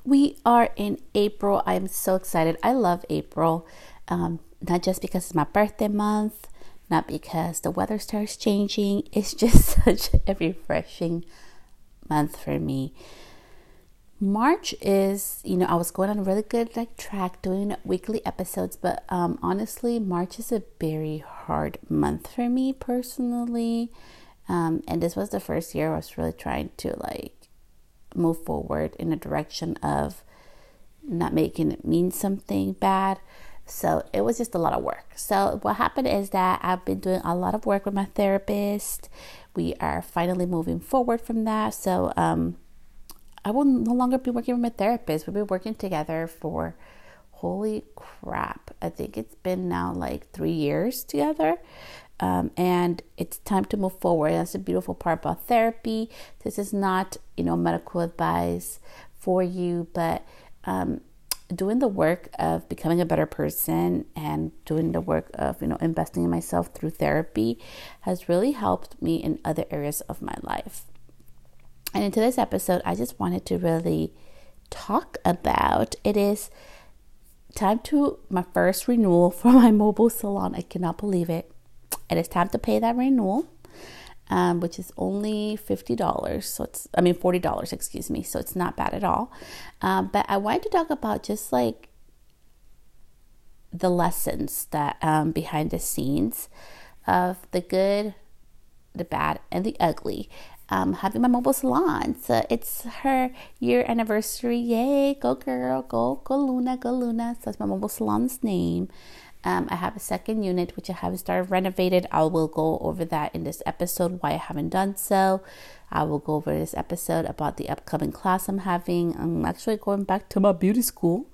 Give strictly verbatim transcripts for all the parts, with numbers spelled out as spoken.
We are in April. I'm so excited. I love April. Um, not just because it's my birthday month, not because the weather starts changing. It's just such a refreshing month for me. March is, you know, I was going on a really good like track doing weekly episodes, but um, honestly, March is a very hard month for me personally. Um, and this was the first year I was really trying to like move forward in a direction of not making it mean something bad. So it was just a lot of work. So what happened is that I've been doing a lot of work with my therapist. We are finally moving forward from that. So, um, I will no longer be working with my therapist. We've been working together for, holy crap, I think it's been now like three years together. Um, and it's time to move forward. That's the beautiful part about therapy. This is not, you know, medical advice for you, but um, doing the work of becoming a better person and doing the work of, you know, investing in myself through therapy has really helped me in other areas of my life. And in today's episode, I just wanted to really talk about, it is time to my first renewal for my mobile salon. I cannot believe it. It is time to pay that renewal, um, which is only fifty dollars. So it's, I mean, forty dollars, excuse me. So it's not bad at all. Um, but I wanted to talk about just like the lessons that um, behind the scenes of the good, the bad, and the ugly. Um, having my mobile salon. So it's her year anniversary. Yay, go girl, go, go Luna, go Luna. So that's my mobile salon's name. Um, I have a second unit, which I haven't started renovated. I will go over that in this episode, why I haven't done so. I will go over this episode about the upcoming class I'm having. I'm actually going back to my beauty school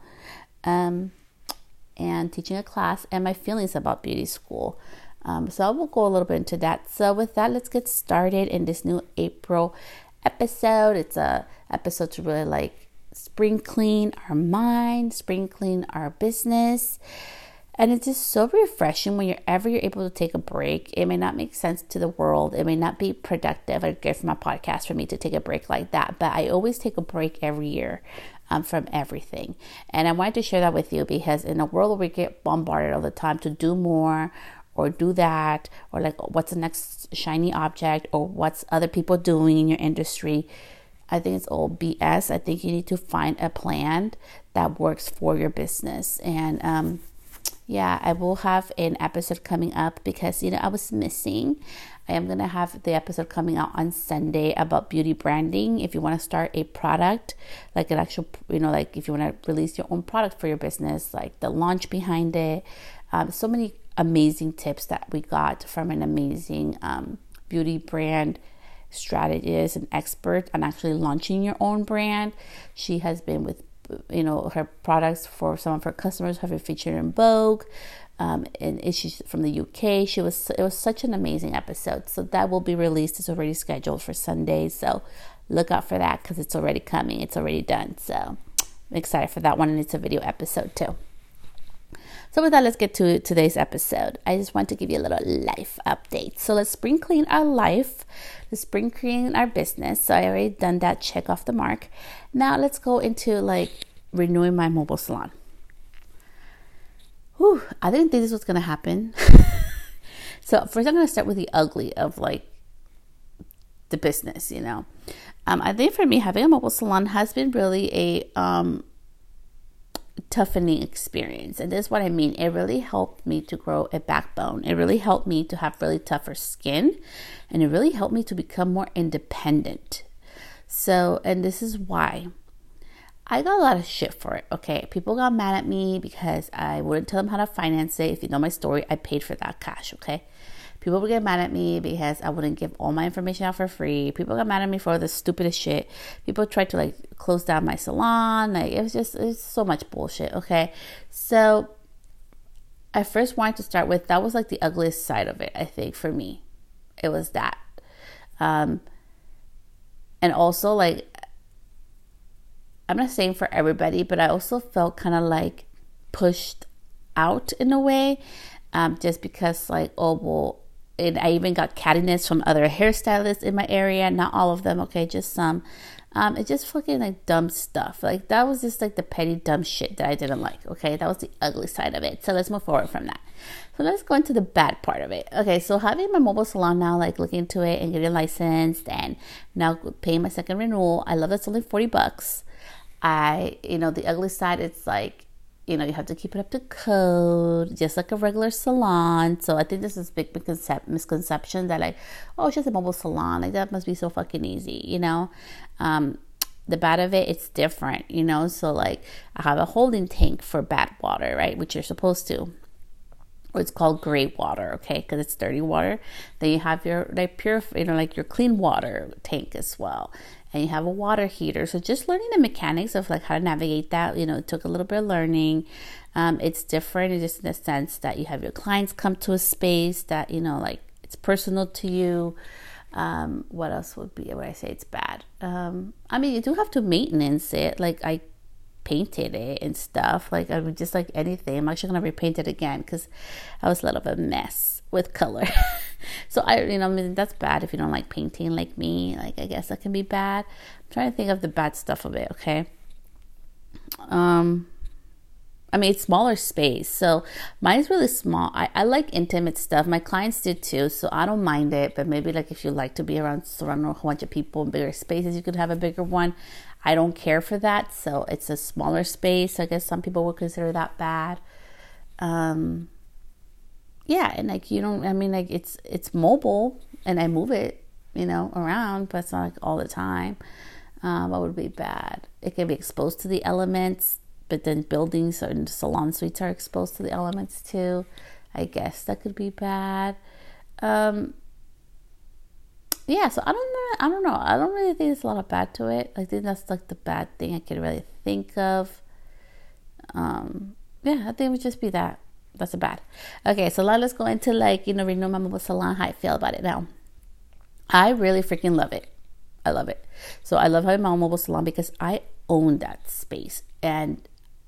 um, and teaching a class and my feelings about beauty school. Um, so I will go a little bit into that. So with that, let's get started in this new April episode. It's a episode to really like spring clean our mind, spring clean our business. And it's just so refreshing whenever you're able to take a break. It may not make sense to the world. It may not be productive or good for my podcast for me to take a break like that. But I always take a break every year um, from everything. And I wanted to share that with you because in a world where we get bombarded all the time to do more or do that, or like what's the next shiny object, or what's other people doing in your industry, I think it's all B S. I think you need to find a plan that works for your business. And um, yeah, I will have an episode coming up because, you know, I was missing. I am going to have the episode coming out on Sunday about beauty branding. If you want to start a product, like an actual, you know, like if you want to release your own product for your business, like the launch behind it. Um, so many amazing tips that we got from an amazing um, beauty brand strategist and expert on actually launching your own brand. She has been with, you know, her products for some of her customers have been featured in Vogue, um, and she's from the U K. She was, it was such an amazing episode. So that will be released. It's already scheduled for Sunday. So look out for that because it's already coming. It's already done. So I'm excited for that one. And it's a video episode too. So with that, let's get to today's episode. I just want to give you a little life update. So let's spring clean our life. Let's spring clean our business. So I already done that. Check off the mark. Now let's go into like renewing my mobile salon. Whew, I didn't think this was going to happen. So first I'm going to start with the ugly of like the business, you know. Um, I think for me, having a mobile salon has been really a... Um, toughening experience. And this is what I mean. It really helped me to grow a backbone. It really helped me to have really tougher skin. And it really helped me to become more independent. So, and this is why I got a lot of shit for it. Okay. People got mad at me because I wouldn't tell them how to finance it. If you know my story, I paid for that cash. Okay. People would get mad at me because I wouldn't give all my information out for free. People got mad at me for the stupidest shit. People tried to like close down my salon. Like it was just, it was so much bullshit. Okay. So I first wanted to start with, that was like the ugliest side of it. I think for me, it was that. Um, and also like, I'm not saying for everybody, but I also felt kind of like pushed out in a way. Um, just because like, oh, well, and I even got cattiness from other hairstylists in my area. Not all of them, okay, just some. Um, it's just fucking like dumb stuff. Like that was just like the petty dumb shit that I didn't like. Okay, that was the ugly side of it. So let's move forward from that. So let's go into the bad part of it. Okay, so having my mobile salon now, like looking into it and getting licensed, and now paying my second renewal. I love that's only forty bucks. I, you know, the ugly side, it's like, you know, you have to keep it up to code, just like a regular salon. So I think this is a big misconcep- misconception that like, oh, it's just a mobile salon. Like that must be so fucking easy, you know? Um, the bad of it, it's different, you know? So like I have a holding tank for bad water, right? Which you're supposed to. Or it's called gray water, okay? Because it's dirty water. Then you have your like pure, you know, like your clean water tank as well. And you have a water heater. So just learning the mechanics of like how to navigate that, you know, it took a little bit of learning. Um, it's different just in the sense that you have your clients come to a space that, you know, like it's personal to you. Um, what else would be, would I say it's bad? Um, I mean, you do have to maintenance it. Like I painted it and stuff. Like I would just like anything. I'm actually going to repaint it again because I was a little bit of a mess with color. So I, you know, I mean, that's bad if you don't like painting like me. Like, I guess that can be bad. I'm trying to think of the bad stuff of it. Okay. Um, I mean, it's smaller space. So mine's really small. I, I like intimate stuff. My clients do too. So I don't mind it. But maybe like if you like to be around, surrounded a whole bunch of people in bigger spaces, you could have a bigger one. I don't care for that. So it's a smaller space. I guess some people would consider that bad. Um, yeah. And like, you don't, I mean, like it's, it's mobile and I move it, you know, around, but it's not like all the time. Um, what would be bad? It can be exposed to the elements, but then buildings and salon suites are exposed to the elements too. I guess that could be bad. Um, yeah, so I don't know. I don't know. I don't really think there's a lot of bad to it. I think that's like the bad thing I could really think of. Um, yeah, I think it would just be that. That's a bad. Okay, so now let's go into like, you know, renew my mobile salon, how I feel about it now. I really freaking love it. I love it. So I love having my own mobile salon because I own that space. And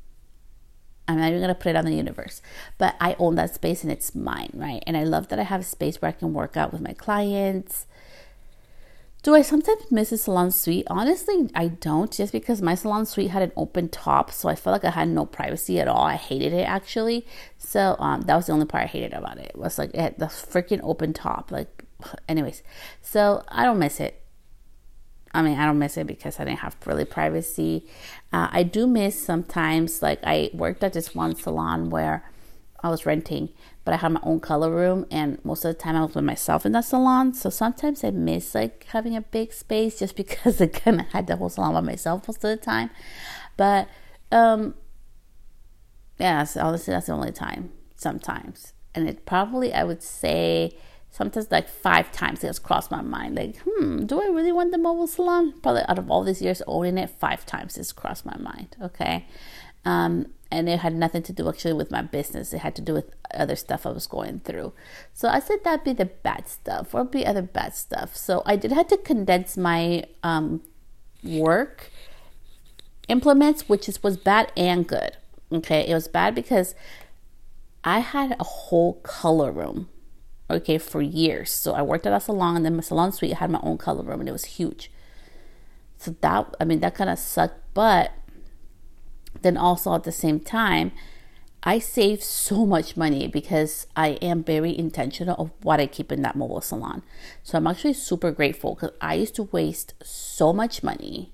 I'm not even going to put it on the universe, but I own that space and it's mine, right? And I love that I have a space where I can work out with my clients. Do I sometimes miss a salon suite? Honestly, I don't, just because my salon suite had an open top. So I felt like I had no privacy at all. I hated it actually. So um, that was the only part I hated about it. It was like it had the freaking open top. Like, anyways, so I don't miss it. I mean, I don't miss it because I didn't have really privacy. Uh, I do miss sometimes, like I worked at this one salon where I was renting, but I had my own color room, and most of the time I was with myself in that salon. So sometimes I miss like having a big space just because I kind of had the whole salon by myself most of the time. But um, yeah, so honestly, that's the only time sometimes. And it probably, I would say, sometimes like five times it has crossed my mind. Like, hmm, do I really want the mobile salon? Probably out of all these years owning it, five times it's crossed my mind. Okay. Um, and it had nothing to do actually with my business. It had to do with other stuff I was going through. So I said that'd be the bad stuff. What would be other bad stuff? So I did have to condense my um, work implements, which is, was bad and good. Okay. It was bad because I had a whole color room. Okay, for years. So I worked at a salon, and then my salon suite had my own color room, and it was huge. So that, I mean, that kind of sucked. But then also at the same time, I saved so much money because I am very intentional of what I keep in that mobile salon. So I'm actually super grateful because I used to waste so much money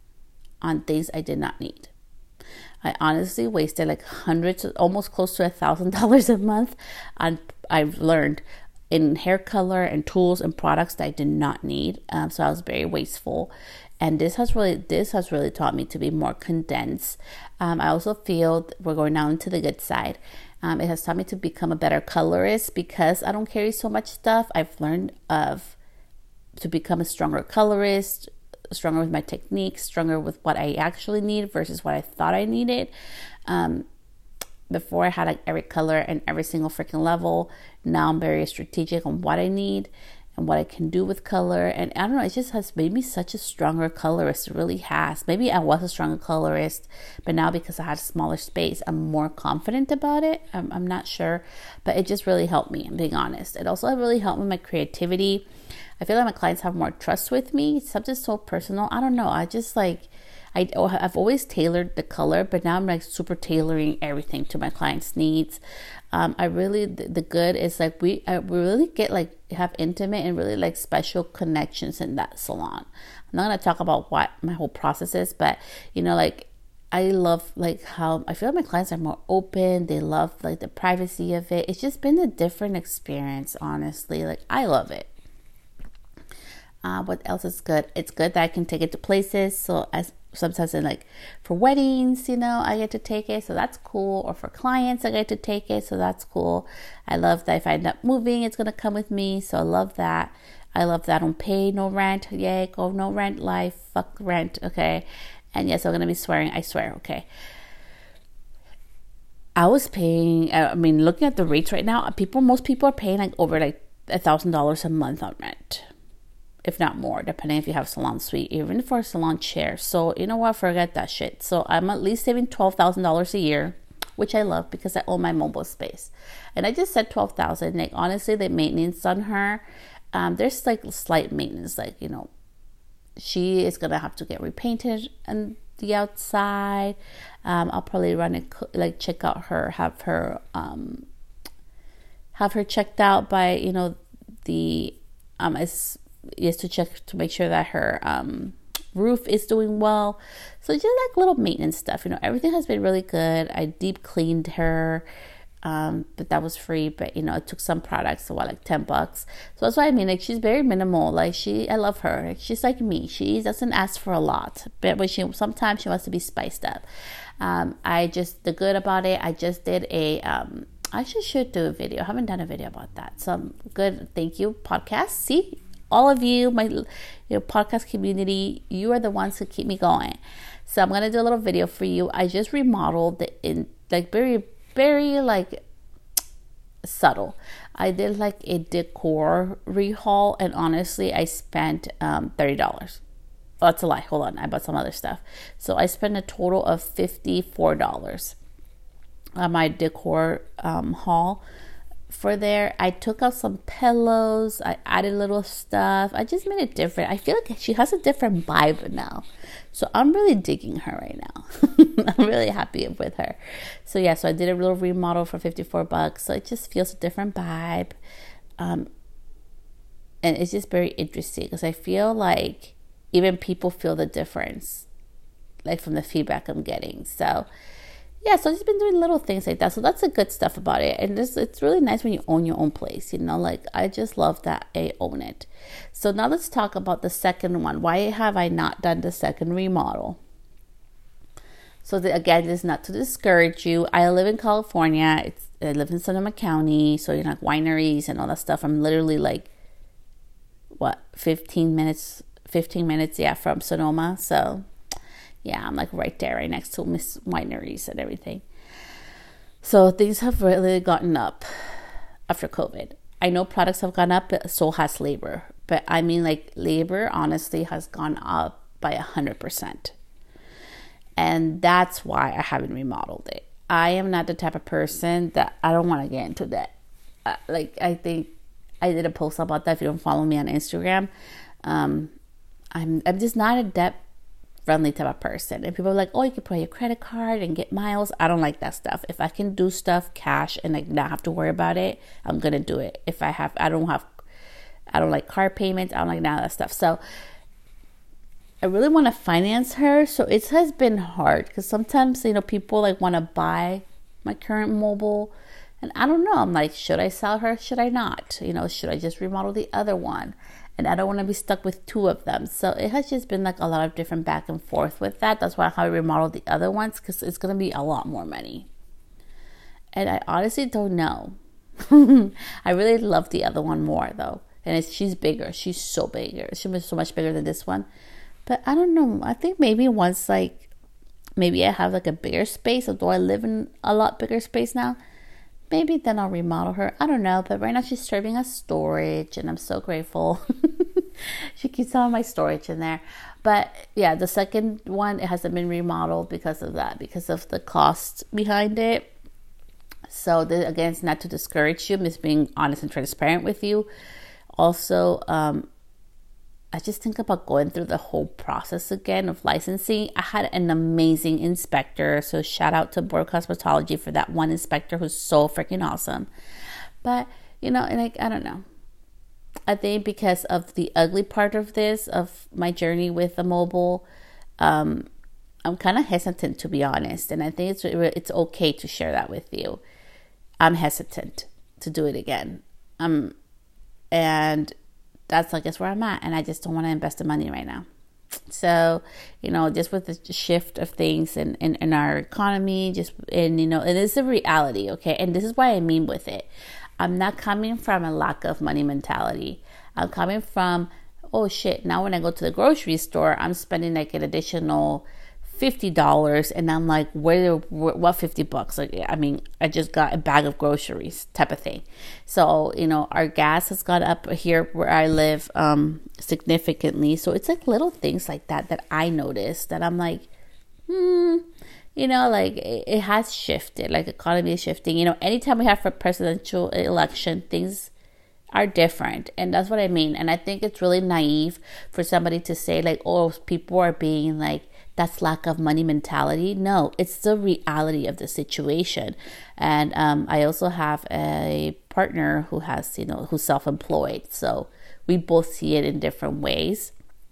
on things I did not need. I honestly wasted like hundreds, almost close to a thousand dollars a month on, I've learned, in hair color and tools and products that I did not need. Um, so I was very wasteful. And this has really, this has really taught me to be more condensed. Um, I also feel we're going now into the good side. Um, it has taught me to become a better colorist because I don't carry so much stuff. I've learned of to become a stronger colorist, stronger with my techniques, stronger with what I actually need versus what I thought I needed. Um, Before I had like every color and every single freaking level. Now I'm very strategic on what I need. and what I can do with color. And I don't know, it just has made me such a stronger colorist. It really has. Maybe I was a stronger colorist, but now because I had a smaller space, I'm more confident about it. I'm, I'm not sure, but it just really helped me, I'm being honest. It also really helped with my creativity. I feel like my clients have more trust with me. It's something so personal. I don't know. I just like, I, I've always tailored the color, but now I'm like super tailoring everything to my clients' needs. Um, I really, the, the good is like we, I, we really get like have intimate and really like special connections in that salon. I'm not going to talk about what my whole process is, but you know, like I love like how I feel like my clients are more open. They love like the privacy of it. It's just been a different experience, honestly. Like I love it. Uh, what else is good? It's good that I can take it to places. So as sometimes in like for weddings, you know, I get to take it. So that's cool. Or for clients, I get to take it. So that's cool. I love that if I end up moving, it's going to come with me. So I love that. I love that I don't pay no rent. Yay, go no rent life. Fuck rent. Okay. And yes, I'm going to be swearing. I swear. Okay. I was paying, I mean, looking at the rates right now, people, most people are paying like over like a thousand dollars a month on rent. If not more, depending if you have salon suite, even for a salon chair. So you know what, forget that shit. So I'm at least saving twelve thousand dollars a year, which I love because I own my mobile space. And I just said twelve thousand. Like honestly, the maintenance on her, um, there's like slight maintenance. Like, you know, she is gonna have to get repainted on the outside. Um, I'll probably run it, like check out her, have her, um, have her checked out by, you know, the, um, as, is to check to make sure that her um, roof is doing well. So just like little maintenance stuff, you know, everything has been really good. I deep cleaned her, um, but that was free. But you know, it took some products, so what, like ten bucks. So that's what I mean. Like she's very minimal. Like she, I love her. Like, she's like me. She doesn't ask for a lot, but when she sometimes she wants to be spiced up. Um, I just the good about it. I just did a. Um, I should should do a video. I haven't done a video about that. So good. Thank you, podcast. See. All of you, my you know, podcast community, you are the ones who keep me going. So I'm gonna do a little video for you. I just remodeled the in like very, very like subtle. I did like a decor rehaul, and honestly, I spent um, thirty dollars. Oh, that's a lie. Hold on, I bought some other stuff. So I spent a total of fifty-four dollars on my decor um, haul. For there, I took out some pillows, I added little stuff, I just made it different. I feel like she has a different vibe now, so I'm really digging her right now. I'm really happy with her. So yeah, so I did a little remodel for fifty-four bucks, so it just feels a different vibe, um, and it's just very interesting because I feel like even people feel the difference, like from the feedback I'm getting. So yeah, so I've just been doing little things like that. So that's the good stuff about it. And this, it's really nice when you own your own place, you know, like I just love that I own it. So now let's talk about the second one. Why have I not done the second remodel? So the, again, this is not to discourage you. I live in California. It's, I live in Sonoma County. So, you know, like wineries and all that stuff. I'm literally like, what, fifteen minutes, fifteen minutes, yeah, from Sonoma. So yeah, I'm like right there, right next to Miss Wineries and everything. So things have really gotten up after COVID. I know products have gone up, but so has labor. But I mean, like labor honestly has gone up by a hundred percent. And that's why I haven't remodeled it. I am not the type of person that I don't want to get into debt. Uh, like I think I did a post about that. If you don't follow me on Instagram, um, I'm I'm just not a debt friendly type of person. And people are like, oh, you can put your credit card and get miles. I don't like that stuff. If I can do stuff cash and like not have to worry about it, I'm gonna do it. If I have, I don't have, I don't like car payments. I don't like none of that stuff. So I really want to finance her. So it has been hard because sometimes, you know, people like want to buy my current mobile, and I don't know. I'm like, should I sell her? Should I not? You know, should I just remodel the other one? And I don't want to be stuck with two of them. So it has just been like a lot of different back and forth with that. That's why I remodeled the other ones, because it's going to be a lot more money. And I honestly don't know. I really love the other one more though. And it's, she's bigger. She's so bigger. She's so much bigger than this one. But I don't know. I think maybe once like, maybe I have like a bigger space, although I live in a lot bigger space now. maybe then I'll remodel her. I don't know. But right now she's serving as storage, and I'm so grateful. She keeps all my storage in there. But yeah, the second one, it hasn't been remodeled because of that, because of the cost behind it. So the, again, it's not to discourage you. I'm just being honest and transparent with you. Also, um, I just think about going through the whole process again of licensing. I had an amazing inspector. So shout out to Board Cosmetology for that one inspector who's so freaking awesome. But, you know, and like, I don't know. I think because of the ugly part of this, of my journey with the mobile, um, I'm kind of hesitant, to be honest. And I think it's it's okay to share that with you. I'm hesitant to do it again. Um, and that's, I guess, where I'm at. And I just don't want to invest the money right now. So, you know, just with the shift of things in, in, in our economy, just, and, you know, it is a reality, okay? And this is what I mean with it. I'm not coming from a lack of money mentality. I'm coming from, oh shit, now when I go to the grocery store, I'm spending like an additional fifty dollars, and I'm like, where, where what fifty bucks? Like, I mean, I just got a bag of groceries type of thing. So, you know, our gas has gone up here where I live um, significantly. So it's like little things like that that I notice that I'm like, hmm, you know, like it, it has shifted, like economy is shifting. You know, anytime we have a presidential election, things are different. And that's what I mean. And I think it's really naive for somebody to say like, oh, people are being like, that's lack of money mentality. No, it's the reality of the situation. And um, I also have a partner who has, you know, who's self-employed. So we both see it in different ways.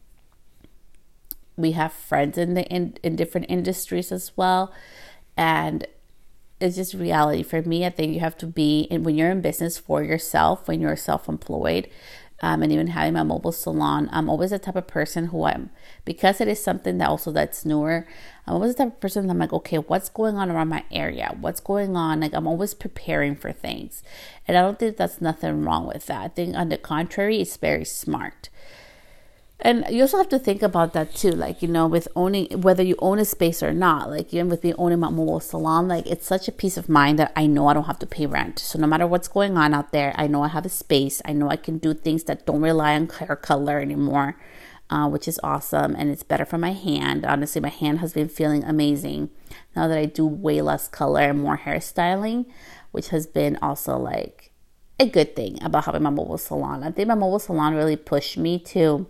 We have friends in the in, in different industries as well. And it's just reality. For me, I think you have to be, and when you're in business for yourself, when you're self-employed, Um, and even having my mobile salon, I'm always the type of person who I'm, because it is something that also that's newer, I'm always the type of person that I'm like, okay, what's going on around my area? What's going on? Like, I'm always preparing for things. And I don't think that's nothing wrong with that. I think on the contrary, it's very smart. And you also have to think about that too, like, you know, with owning, whether you own a space or not, like even with me owning my mobile salon, like it's such a peace of mind that I know I don't have to pay rent. So no matter what's going on out there, I know I have a space. I know I can do things that don't rely on hair color anymore, uh, which is awesome. And it's better for my hand. Honestly, my hand has been feeling amazing now that I do way less color and more hairstyling, which has been also like a good thing about having my mobile salon. I think my mobile salon really pushed me to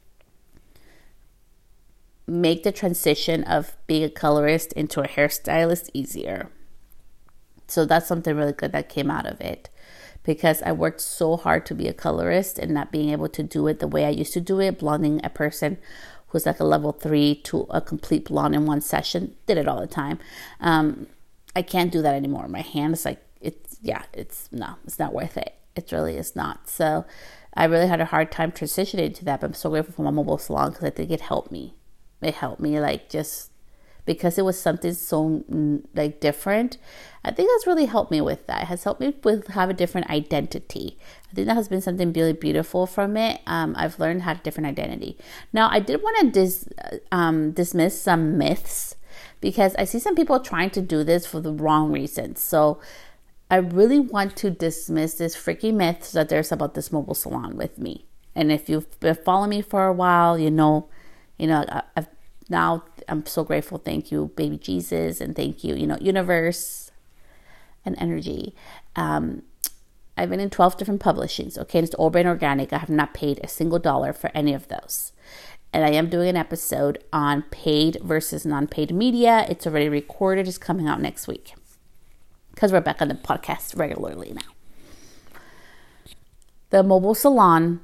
make the transition of being a colorist into a hairstylist easier. So that's something really good that came out of it, because I worked so hard to be a colorist and not being able to do it the way I used to do it, blonding a person who's like a level three to a complete blonde in one session. Did it all the time. Um, I can't do that anymore. My hand is like, it's, yeah, it's, no, it's not worth it. It really is not. So I really had a hard time transitioning to that, but I'm so grateful for my mobile salon because I think it helped me. It helped me, like, just because it was something so like different. I think that's really helped me with that. It has helped me with have a different identity. I think that has been something really beautiful from it. Um, I've learned how to have a different identity. Now, I did want to dis, um, dismiss some myths, because I see some people trying to do this for the wrong reasons. So I really want to dismiss this freaky myths that there's about this mobile salon with me. And if you've been following me for a while, you know, you know, I, I've now I'm so grateful. Thank you, baby Jesus, and thank you, you know, universe and energy. Um, I've been in twelve different publishings. Okay, and it's all brand organic. I have not paid a single dollar for any of those. And I am doing an episode on paid versus non-paid media. It's already recorded. It's coming out next week because we're back on the podcast regularly now. The mobile salon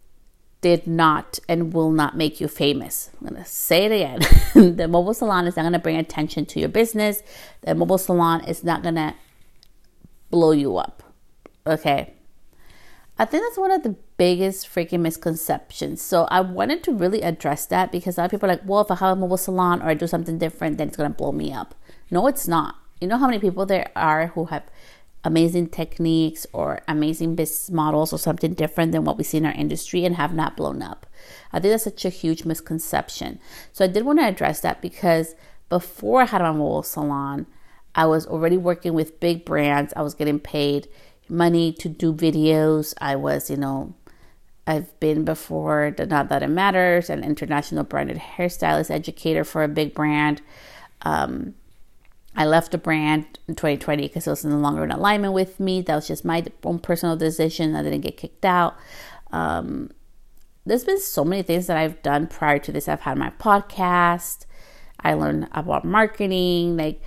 did not and will not make you famous. I'm going to say it again. The mobile salon is not going to bring attention to your business. The mobile salon is not going to blow you up. Okay. I think that's one of the biggest freaking misconceptions. So I wanted to really address that, because a lot of people are like, well, if I have a mobile salon or I do something different, then it's going to blow me up. No, it's not. You know how many people there are who have amazing techniques or amazing business models or something different than what we see in our industry and have not blown up? I think that's such a huge misconception. So I did want to address that, because before I had my mobile salon, I was already working with big brands. I was getting paid money to do videos. I was, you know, I've been before the Not That It Matters, an international branded hairstylist educator for a big brand. Um, I left the brand in twenty twenty because it was no longer in alignment with me. That was just my own personal decision. I didn't get kicked out. Um, there's been so many things that I've done prior to this. I've had my podcast. I learned about marketing. Like,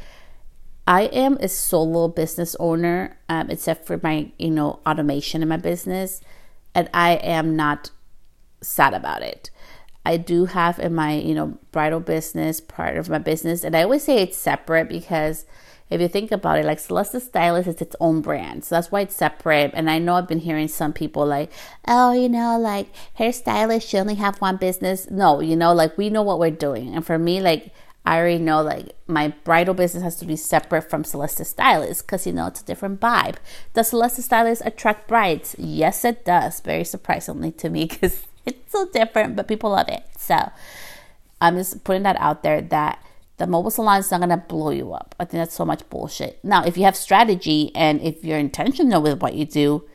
I am a solo business owner, um, except for my, you know, automation in my business. And I am not sad about it. I do have in my, you know, bridal business, part of my business. And I always say it's separate because if you think about it, like Celeste Stylist is its own brand. So that's why it's separate. And I know I've been hearing some people like, oh, you know, like hairstylists should only have one business. No, you know, like we know what we're doing. And for me, like, I already know like my bridal business has to be separate from Celeste Stylist because, you know, it's a different vibe. Does Celeste Stylist attract brides? Yes, it does. Very surprisingly to me because it's so different, but people love it. So I'm just putting that out there that the mobile salon is not going to blow you up. I think that's so much bullshit. Now, if you have strategy and if you're intentional with what you do,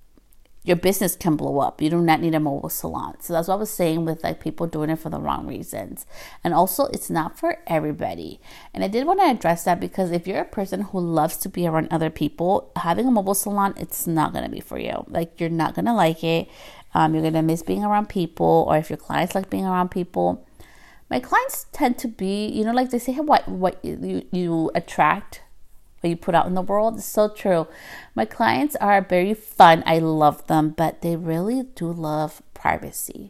your business can blow up. You do not need a mobile salon. So that's what I was saying with like people doing it for the wrong reasons. And also it's not for everybody. And I did want to address that because if you're a person who loves to be around other people, having a mobile salon, it's not going to be for you. Like you're not going to like it. Um, you're going to miss being around people, or if your clients like being around people. My clients tend to be, you know, like they say, hey, what, what you, you attract, what you put out in the world. It's so true. My clients are very fun. I love them, but they really do love privacy.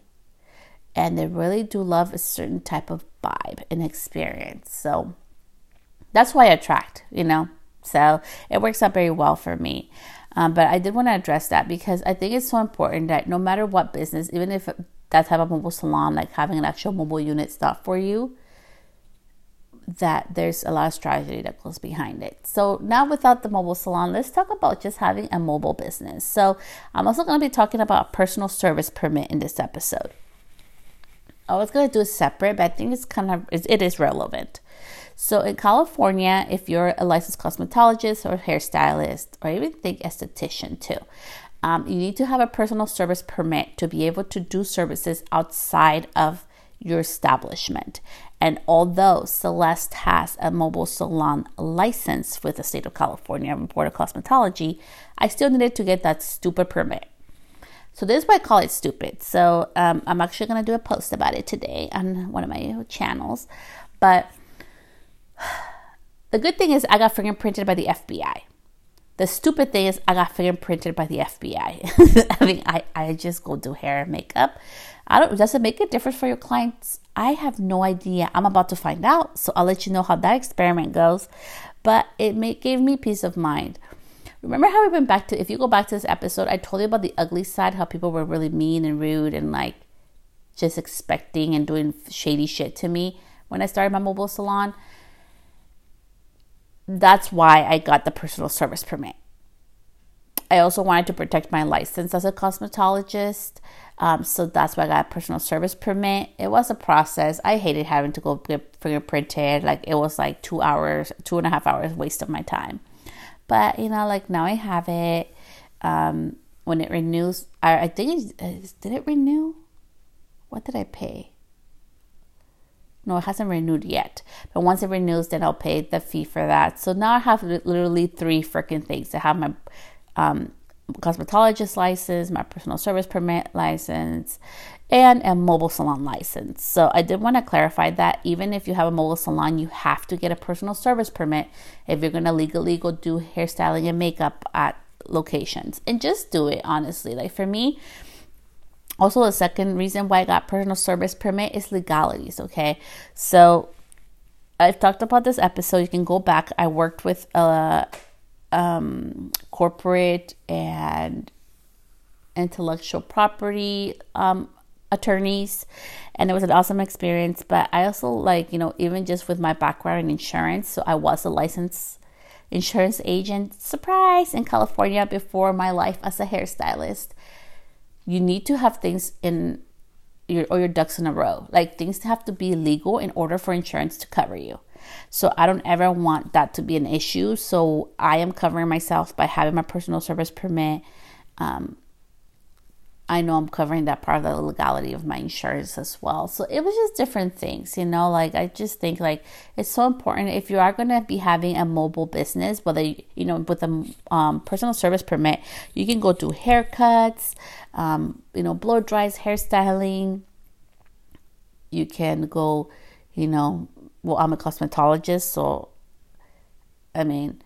And they really do love a certain type of vibe and experience. So that's why I attract, you know. So it works out very well for me. Um, but I did want to address that because I think it's so important that no matter what business, even if that type of mobile salon, like having an actual mobile unit, is not for you, that there's a lot of strategy that goes behind it. So now without the mobile salon, let's talk about just having a mobile business. So I'm also going to be talking about personal service permit in this episode. I was going to do it separate, but I think it's kind of, it is relevant. So in California, if you're a licensed cosmetologist or hairstylist, or even think esthetician too, um, you need to have a personal service permit to be able to do services outside of your establishment. And although Celeste has a mobile salon license with the state of California Board of Cosmetology, I still needed to get that stupid permit. So this is why I call it stupid. So um, I'm actually going to do a post about it today on one of my channels. But the good thing is I got fingerprinted by the F B I. The stupid thing is I got fingerprinted by the F B I. I mean, I, I just go do hair and makeup. I don't, does it make a difference for your clients? I have no idea. I'm about to find out. So I'll let you know how that experiment goes. But it may, gave me peace of mind. Remember how we went back to, if you go back to this episode, I told you about the ugly side, how people were really mean and rude and like just expecting and doing shady shit to me when I started my mobile salon. That's why I got the personal service permit. I also wanted to protect my license as a cosmetologist. Um, so that's why I got a personal service permit. It was a process. I hated having to go get fingerprinted. Like it was like two hours, two and a half hours waste of my time. But, you know, like now I have it. Um, when it renews, I, I think, it, did it renew? What did I pay? No, it hasn't renewed yet. But once it renews, then I'll pay the fee for that. So now I have literally three freaking things. I have my um, cosmetologist license, my personal service permit license, and a mobile salon license. So I did want to clarify that even if you have a mobile salon, you have to get a personal service permit if you're going to legally go do hairstyling and makeup at locations. And just do it, honestly. Like for me, also the second reason why I got personal service permit is legalities, okay? So I've talked about this episode. You can go back. I worked with a um, corporate and intellectual property um, attorneys, and it was an awesome experience. But I also like, you know, even just with my background in insurance, so I was a licensed insurance agent, surprise, in California before my life as a hairstylist. You need to have things in your, or your ducks in a row. Like things have to be legal in order for insurance to cover you. So I don't ever want that to be an issue. So I am covering myself by having my personal service permit. Um, I know I'm covering that part of the legality of my insurance as well. So it was just different things, you know, like I just think like it's so important if you are going to be having a mobile business, whether, you, you know, with a um, personal service permit, you can go do haircuts, um, you know, blow dries, hairstyling. You can go, you know, well, I'm a cosmetologist, so I mean,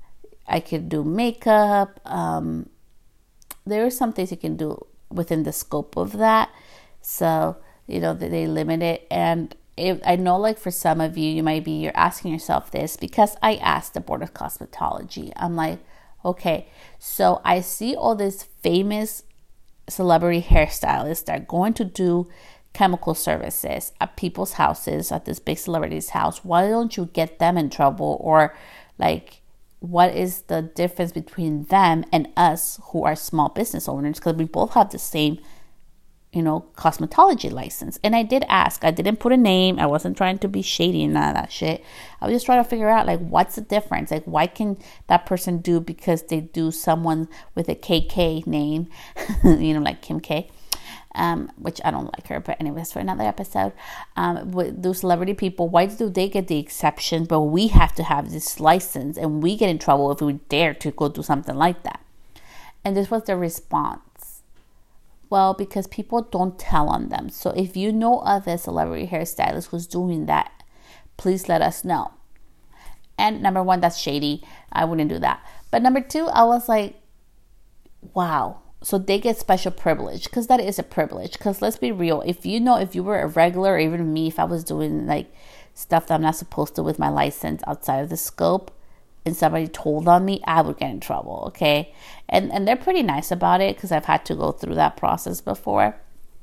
I could do makeup. Um, there are some things you can do within the scope of that. So, you know, they limit it. And it, I know like for some of you, you might be, you're asking yourself this because I asked the Board of Cosmetology. I'm like, okay, so I see all these famous celebrity hairstylists that are going to do chemical services at people's houses, at this big celebrity's house. Why don't you get them in trouble? Or like, what is the difference between them and us who are small business owners? Because we both have the same, you know, cosmetology license. And I did ask. I didn't put a name. I wasn't trying to be shady and none of that shit. I was just trying to figure out, like, what's the difference? Like, why can that person do because they do someone with a K K name, you know, like Kim K? Um, which I don't like her, but anyways, for another episode, um, with those celebrity people, why do they get the exception, but we have to have this license and we get in trouble if we dare to go do something like that? And this was the response. Well, because people don't tell on them. So if you know other celebrity hairstylist who's doing that, please let us know. And number one, that's shady. I wouldn't do that. But number two, I was like, wow. So they get special privilege, because that is a privilege. Because let's be real, if you know, if you were a regular, or even me, if I was doing like stuff that I'm not supposed to with my license outside of the scope, and somebody told on me, I would get in trouble. Okay, and and they're pretty nice about it because I've had to go through that process before.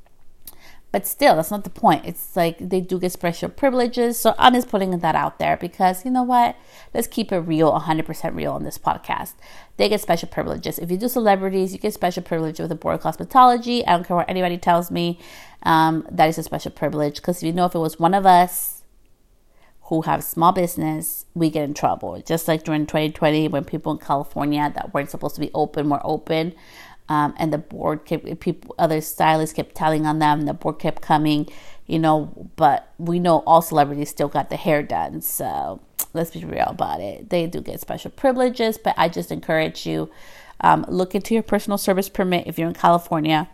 But still, that's not the point. It's like they do get special privileges. So I'm just putting that out there because, you know what? Let's keep it real, one hundred percent real on this podcast. They get special privileges. If you do celebrities, you get special privilege with the Board of Cosmetology. I don't care what anybody tells me. Um, that is a special privilege because you know, if it was one of us who have small business, we get in trouble. Just like during twenty twenty when people in California that weren't supposed to be open were open. Um, and the board kept, people, other stylists kept telling on them, the board kept coming, you know, but we know all celebrities still got the hair done. So let's be real about it. They do get special privileges, but I just encourage you, um, look into your personal service permit if you're in California.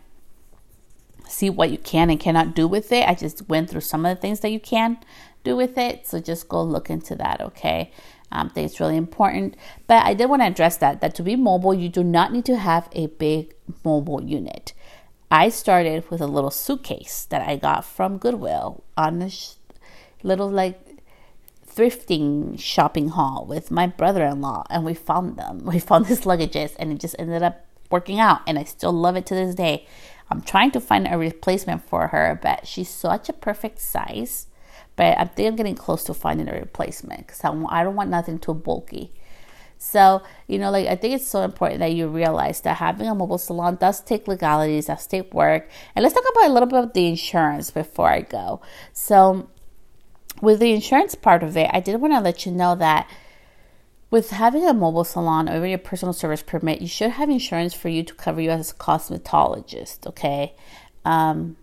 See what you can and cannot do with it. I just went through some of the things that you can do with it. So just go look into that, okay? Um, I think it's really important. But I did want to address that, that to be mobile, you do not need to have a big mobile unit. I started with a little suitcase that I got from Goodwill on a sh- little like thrifting shopping haul with my brother-in-law. And we found them. We found these luggages and it just ended up working out. And I still love it to this day. I'm trying to find a replacement for her, but she's such a perfect size. But I think I'm getting close to finding a replacement because I, I don't want nothing too bulky. So, you know, like I think it's so important that you realize that having a mobile salon does take legalities, does take work. And let's talk about a little bit of the insurance before I go. So with the insurance part of it, I did want to let you know that with having a mobile salon or even your personal service permit, you should have insurance for you to cover you as a cosmetologist, okay? Um,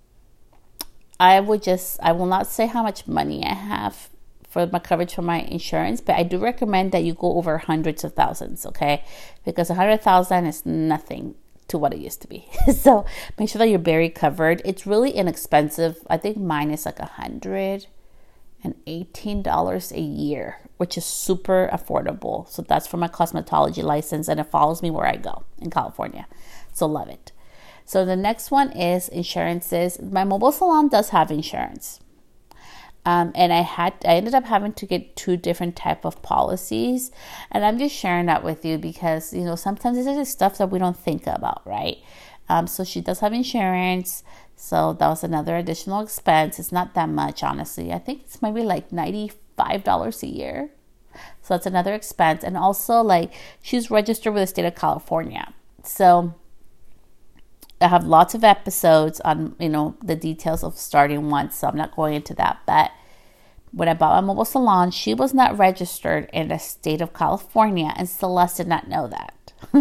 I would just, I will not say how much money I have for my coverage for my insurance, but I do recommend that you go over hundreds of thousands, okay? Because a hundred thousand is nothing to what it used to be. So make sure that you're very covered. It's really inexpensive. I think mine is like a hundred and eighteen dollars a year, which is super affordable. So that's for my cosmetology license, and it follows me where I go in California. So love it. So the next one is insurances. My mobile salon does have insurance. Um, and I had, I ended up having to get two different type of policies. And I'm just sharing that with you because, you know, sometimes this is stuff that we don't think about, right? Um, so she does have insurance. So that was another additional expense. It's not that much, honestly. I think it's maybe like ninety-five dollars a year. So that's another expense. And also, like, she's registered with the state of California. So I have lots of episodes on, you know, the details of starting one, so I'm not going into that. But when I bought my mobile salon, she was not registered in the state of California, and Celeste did not know that.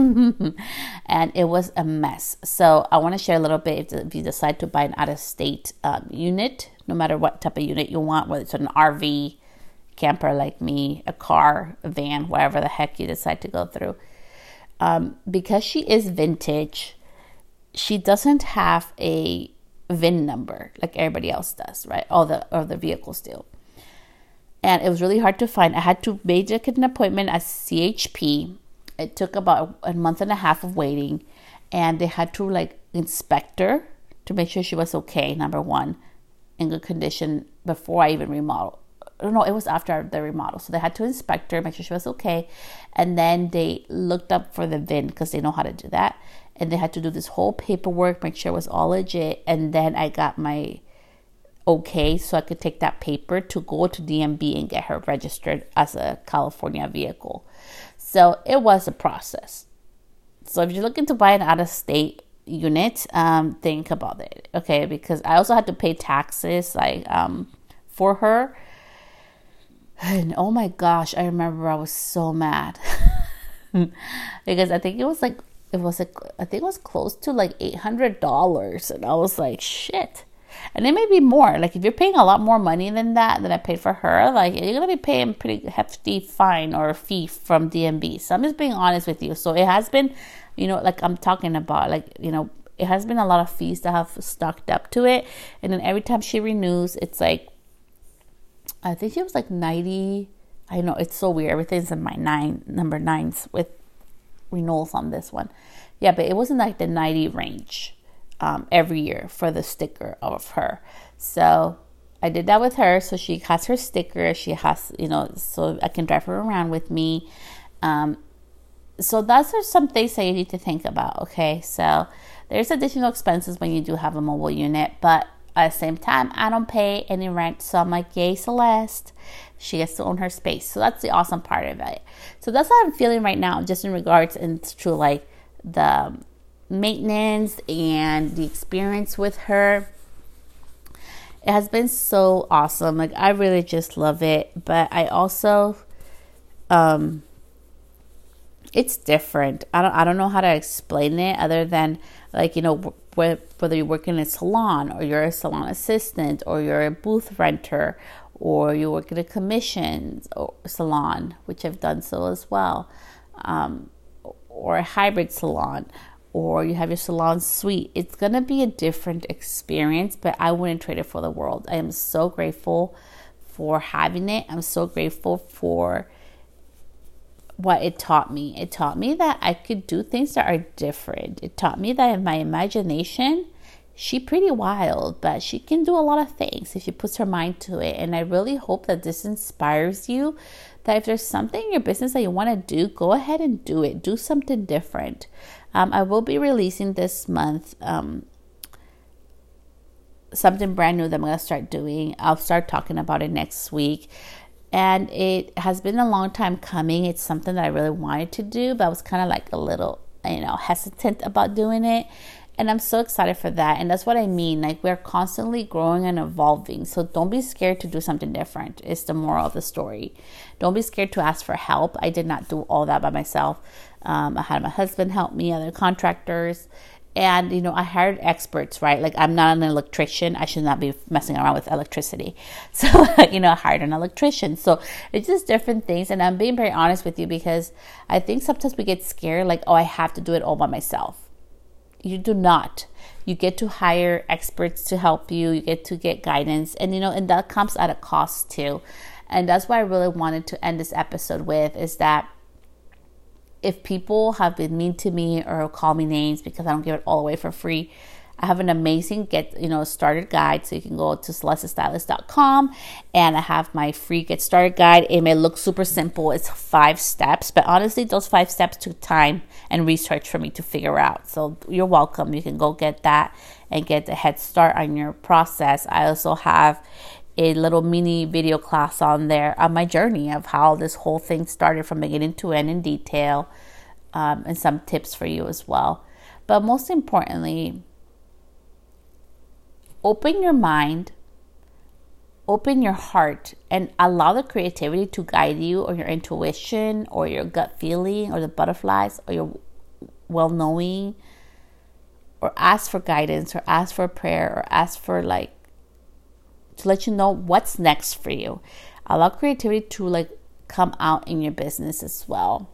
And it was a mess. So I want to share a little bit if, if you decide to buy an out-of-state um, unit, no matter what type of unit you want, whether it's an R V, camper like me, a car, a van, whatever the heck you decide to go through. Um, because she is vintage, she doesn't have a V I N number like everybody else does, right? All the or the vehicles do. And it was really hard to find. I had to make an appointment at C H P. It took about a month and a half of waiting, and they had to like inspect her to make sure she was okay, number one, in good condition before I even remodel. No, it was after the remodel. So they had to inspect her, make sure she was okay. And then they looked up for the V I N because they know how to do that. And they had to do this whole paperwork, make sure it was all legit. And then I got my okay so I could take that paper to go to D M V and get her registered as a California vehicle. So it was a process. So if you're looking to buy an out-of-state unit, um, think about it, okay? Because I also had to pay taxes like um, for her. And oh my gosh, I remember I was so mad because I think it was like, it was like, I think it was close to like eight hundred dollars. And I was like, shit. And it may be more. Like if you're paying a lot more money than that, than I paid for her, like you're going to be paying pretty hefty fine or fee from D M V. So I'm just being honest with you. So it has been, you know, like I'm talking about, like, you know, it has been a lot of fees that have stocked up to it. And then every time she renews, it's like, I think she was like ninety. I know it's so weird. Everything's in my nine, number nines with renewals on this one. Yeah, but it wasn't like the ninety range um, every year for the sticker of her. So I did that with her. So she has her sticker. She has, you know, so I can drive her around with me. Um, so those are some things that you need to think about. Okay, so there's additional expenses when you do have a mobile unit, but at the same time, I don't pay any rent. So I'm like, yay, Celeste. She gets to own her space. So that's the awesome part of it. So that's how I'm feeling right now, just in regards to like the maintenance and the experience with her. It has been so awesome. Like I really just love it. But I also, um, it's different. I don't, I don't know how to explain it other than like, you know, whether you work in a salon or you're a salon assistant or you're a booth renter or you work in a commissions salon, which I've done so as well, um, or a hybrid salon, or you have your salon suite. It's going to be a different experience, but I wouldn't trade it for the world. I am so grateful for having it. I'm so grateful for what it taught me. It taught me that I could do things that are different. It taught me that in my imagination, she's pretty wild, but she can do a lot of things if she puts her mind to it. And I really hope that this inspires you, that if there's something in your business that you want to do, go ahead and do it. Do something different. Um, I will be releasing this month um, something brand new that I'm going to start doing. I'll start talking about it next week. And it has been a long time coming. It's something that I really wanted to do, but I was kind of like a little, you know, hesitant about doing it. And I'm so excited for that. And that's what I mean. Like we're constantly growing and evolving. So don't be scared to do something different. It's the moral of the story. Don't be scared to ask for help. I did not do all that by myself. Um, I had my husband help me, other contractors. And, you know, I hired experts, right? Like I'm not an electrician. I should not be messing around with electricity. So, you know, I hired an electrician. So it's just different things. And I'm being very honest with you because I think sometimes we get scared like, oh, I have to do it all by myself. You do not. You get to hire experts to help you. You get to get guidance. And, you know, and that comes at a cost too. And that's why I really wanted to end this episode with is that if people have been mean to me or call me names because I don't give it all away for free, I have an amazing get, you know, started guide. So you can go to celeste stylist dot com and I have my free get started guide. It may look super simple. It's five steps, but honestly, those five steps took time and research for me to figure out. So you're welcome. You can go get that and get a head start on your process. I also have a little mini video class on there on my journey of how this whole thing started from beginning to end in detail, um, and some tips for you as well. But most importantly, open your mind open your heart and allow the creativity to guide you, or your intuition, or your gut feeling, or the butterflies, or your well-knowing, or ask for guidance, or ask for prayer, or ask for like to let you know what's next for you. Allow creativity to like come out in your business as well.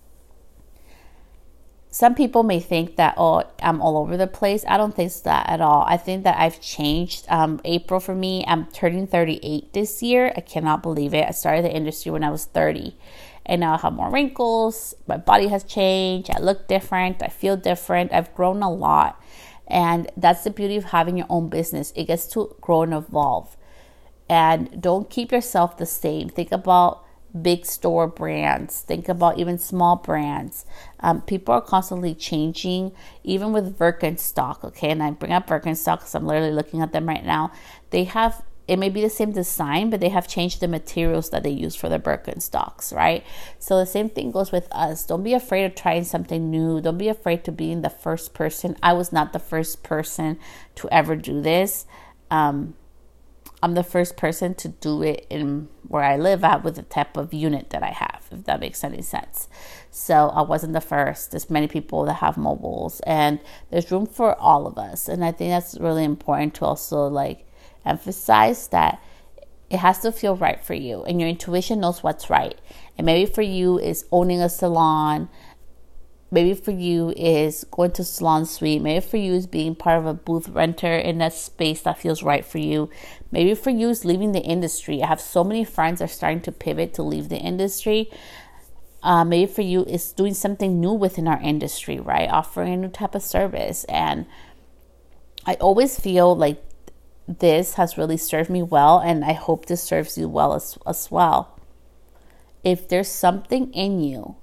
Some people may think that, oh, I'm all over the place. I don't think that at all. I think that I've changed. Um, April for me, I'm turning thirty-eight this year. I cannot believe it. I started the industry when I was thirty. And now I have more wrinkles. My body has changed. I look different. I feel different. I've grown a lot. And that's the beauty of having your own business. It gets to grow and evolve. And don't keep yourself the same. Think about big store brands. Think about even small brands. Um, people are constantly changing, even with Birkenstock, okay? And I bring up Birkenstock because I'm literally looking at them right now. They have, it may be the same design, but they have changed the materials that they use for the Birkenstocks, right? So the same thing goes with us. Don't be afraid of trying something new. Don't be afraid to being the first person. I was not the first person to ever do this. Um, I'm the first person to do it in where I live at with the type of unit that I have, if that makes any sense. So I wasn't the first. There's many people that have mobiles, and there's room for all of us. And I think that's really important to also like emphasize that it has to feel right for you, and your intuition knows what's right. And maybe for you is owning a salon. Maybe for you is going to Salon Suite. Maybe for you is being part of a booth renter in that space that feels right for you. Maybe for you is leaving the industry. I have so many friends that are starting to pivot to leave the industry. Uh, maybe for you is doing something new within our industry, right? Offering a new type of service. And I always feel like this has really served me well, and I hope this serves you well as, as well. If there's something in you,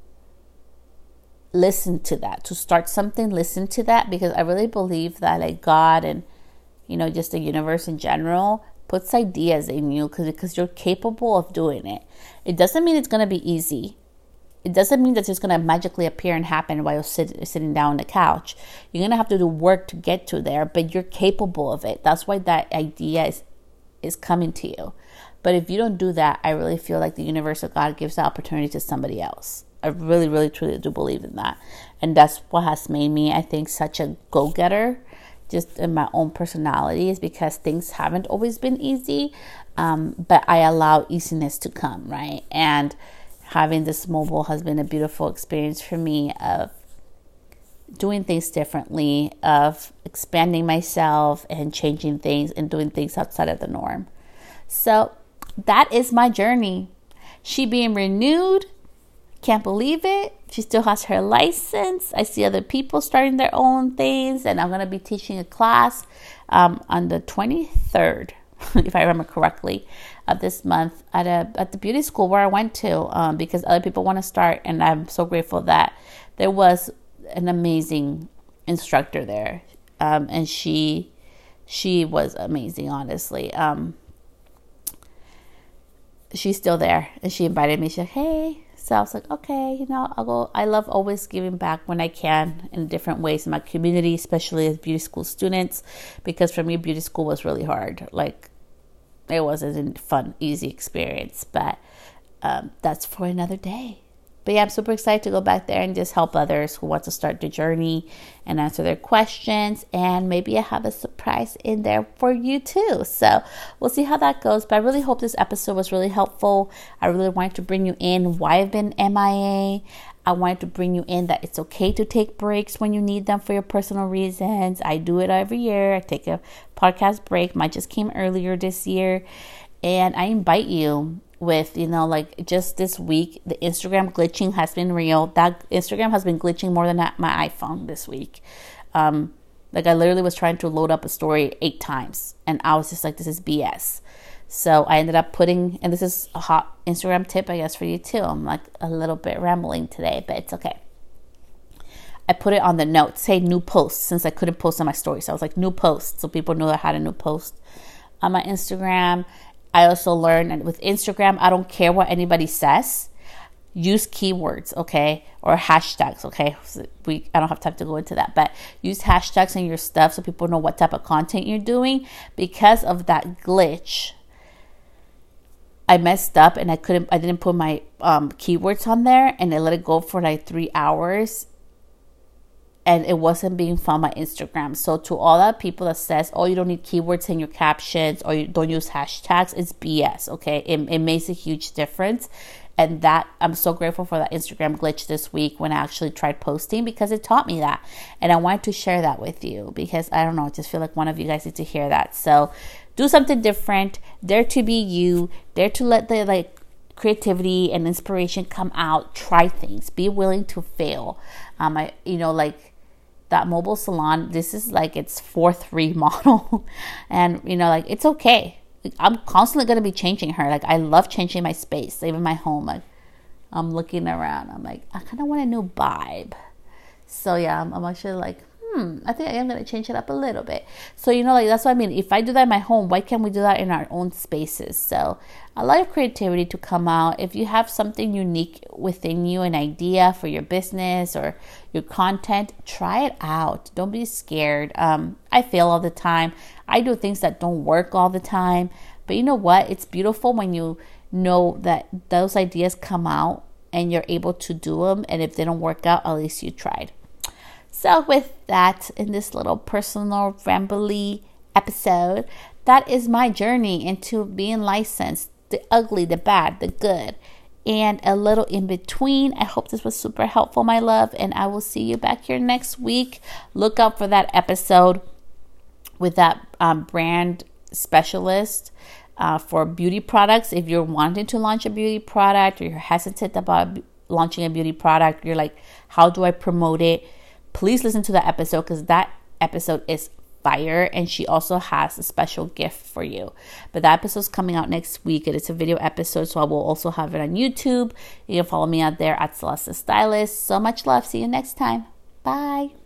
listen to that. To start something, listen to that, because I really believe that like God and, you know, just the universe in general puts ideas in you because because you're capable of doing it. It doesn't mean it's going to be easy. It doesn't mean that it's going to magically appear and happen while you're sit, sitting down on the couch. You're going to have to do work to get to there, but you're capable of it. That's why that idea is is coming to you. But if you don't do that, I really feel like the universe or God gives the opportunity to somebody else. I really, really, truly do believe in that. And that's what has made me, I think, such a go-getter just in my own personality, is because things haven't always been easy. Um, but I allow easiness to come, right? And having this mobile has been a beautiful experience for me of doing things differently, of expanding myself and changing things and doing things outside of the norm. So that is my journey. She being renewed. Can't believe it. She still has her license. I see other people starting their own things, and I'm going to be teaching a class um, on the twenty-third, if I remember correctly, of this month at a at the beauty school where I went to um, because other people want to start, and I'm so grateful that there was an amazing instructor there, um, and she she was amazing, honestly. Um, she's still there, and she invited me. She's like, hey. So I was like, okay, you know, I'll go. I love always giving back when I can in different ways in my community, especially as beauty school students, because for me, beauty school was really hard. Like, it wasn't a fun, easy experience, but um, that's for another day. But yeah, I'm super excited to go back there and just help others who want to start the journey and answer their questions. And maybe I have a surprise in there for you too. So we'll see how that goes. But I really hope this episode was really helpful. I really wanted to bring you in why I've been M I A. I wanted to bring you in that it's okay to take breaks when you need them for your personal reasons. I do it every year. I take a podcast break. Mine just came earlier this year. And I invite you with, you know, like just this week, the Instagram glitching has been real. That Instagram has been glitching more than my iPhone this week. Um, like I literally was trying to load up a story eight times, and I was just like, this is B S. So I ended up putting, and this is a hot Instagram tip, I guess, for you too. I'm like a little bit rambling today, but it's okay. I put it on the notes, say new post, since I couldn't post on my story. So I was like, new post, so people know I had a new post on my Instagram. I also learned with Instagram, I don't care what anybody says. Use keywords, okay? Or hashtags, okay? We I don't have time to go into that. But use hashtags in your stuff so people know what type of content you're doing. Because of that glitch, I messed up and I couldn't, I didn't put my um, keywords on there, and I let it go for like three hours and it wasn't being found by Instagram. So to all that people that says, oh, you don't need keywords in your captions or you don't use hashtags, it's B S, okay? It, it makes a huge difference. And that, I'm so grateful for that Instagram glitch this week when I actually tried posting, because it taught me that. And I wanted to share that with you because, I don't know, I just feel like one of you guys need to hear that. So do something different. Dare to be you. Dare to let the like creativity and inspiration come out. Try things. Be willing to fail. Um, I, you know, like that mobile salon, this is like its fourth remodel. And, you know, like it's okay. I'm constantly going to be changing her. Like, I love changing my space, even my home. Like, I'm looking around. I'm like, I kind of want a new vibe. So, yeah, I'm, I'm actually like, hmm, I think I am going to change it up a little bit. So, you know, like, that's what I mean. If I do that in my home, why can't we do that in our own spaces? So, a lot of creativity to come out. If you have something unique within you, an idea for your business or your content, try it out. Don't be scared. Um, I fail all the time. I do things that don't work all the time. But you know what? It's beautiful when you know that those ideas come out and you're able to do them. And if they don't work out, at least you tried. So with that, in this little personal rambly episode, that is my journey into being licensed. The ugly, the bad, the good, and a little in between. I hope this was super helpful, my love, and I will see you back here next week. Look out for that episode with that um, brand specialist uh, for beauty products. If you're wanting to launch a beauty product or you're hesitant about launching a beauty product, you're like, how do I promote it? Please listen to that episode, because that episode is fire, and she also has a special gift for you. But that episode's coming out next week, and it's a video episode, so I will also have it on YouTube. You can follow me out there at Celeste Stylist. So much love. See you next time. Bye.